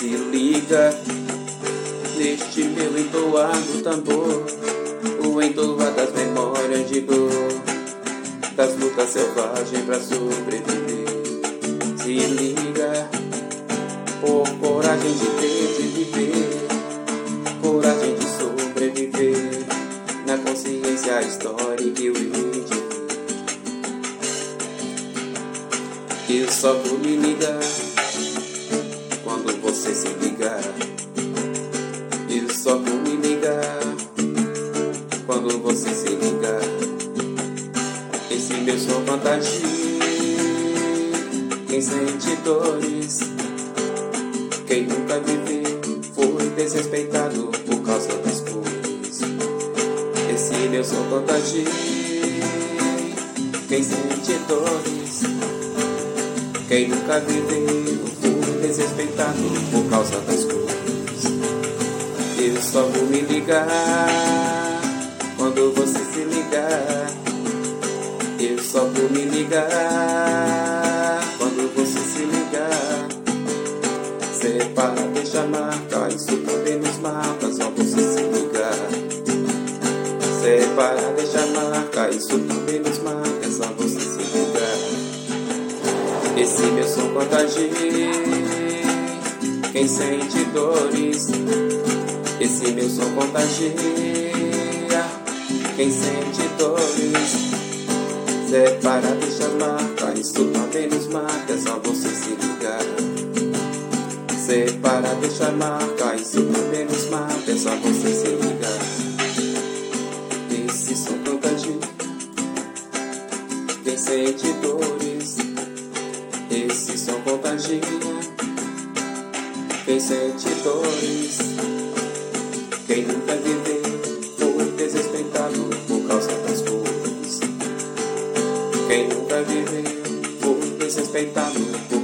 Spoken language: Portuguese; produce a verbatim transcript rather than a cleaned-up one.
se liga neste meu entoado tambor, o entoar das memórias de dor, das lutas selvagens pra sobreviver. Se liga, por coragem de ter de viver, coragem de sobreviver, na consciência a história que eu hei de ver. Eu só vou me ligar quando você se ligar. Eu só vou me ligar quando você se ligar. Esse meu som contagia quem sente dores, quem nunca viveu foi desrespeitado por causa das cores. Esse meu som contagia quem sente dores, quem nunca viveu foi desrespeitado por causa das cores. Eu só vou me ligar quando você se ligar. Eu só vou me ligar quando você se ligar. Cê para, deixa marca, isso também nos mata, só você se ligar. Cê para, deixa marca, isso também nos mata, só você se ligar. Esse meu som contagia quem sente dores. Esse meu som contagia quem sente dores. Cê para, deixa marca, isso também nos mata, é só você se ligar. Cê para, deixa marca, isso também nos mata, é só você se ligar. Esse som contagia quem sente dores. Esse som contagia quem sente dores, quem nunca viveu foi desrespeitado por causa das cores. Quem nunca viveu foi desrespeitado por